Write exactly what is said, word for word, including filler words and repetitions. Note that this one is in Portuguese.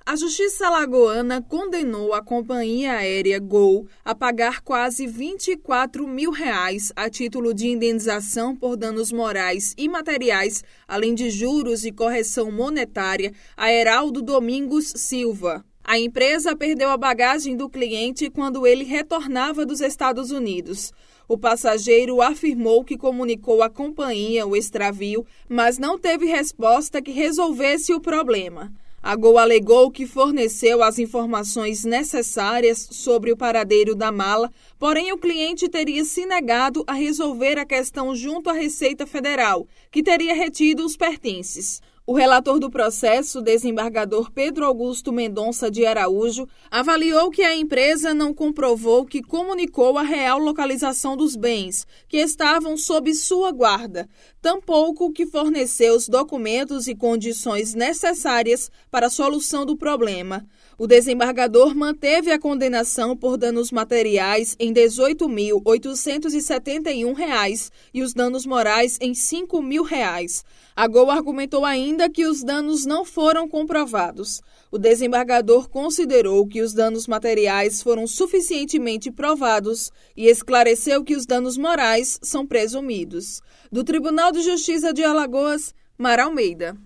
A Justiça alagoana condenou a companhia aérea Gol a pagar quase vinte e quatro mil reais a título de indenização por danos morais e materiais, além de juros e correção monetária, a Heraldo Domingos Silva. A empresa perdeu a bagagem do cliente quando ele retornava dos Estados Unidos. O passageiro afirmou que comunicou à companhia o extravio, mas não teve resposta que resolvesse o problema. A Gol alegou que forneceu as informações necessárias sobre o paradeiro da mala, porém o cliente teria se negado a resolver a questão junto à Receita Federal, que teria retido os pertences. O relator do processo, desembargador Pedro Augusto Mendonça de Araújo, avaliou que a empresa não comprovou que comunicou a real localização dos bens, que estavam sob sua guarda, tampouco que forneceu os documentos e condições necessárias para a solução do problema. O desembargador manteve a condenação por danos materiais em dezoito mil oitocentos e setenta e um reais e os danos morais em cinco mil reais. A Gol argumentou ainda que os danos não foram comprovados. O desembargador considerou que os danos materiais foram suficientemente provados e esclareceu que os danos morais são presumidos. Do Tribunal de Justiça de Alagoas, Mara Almeida.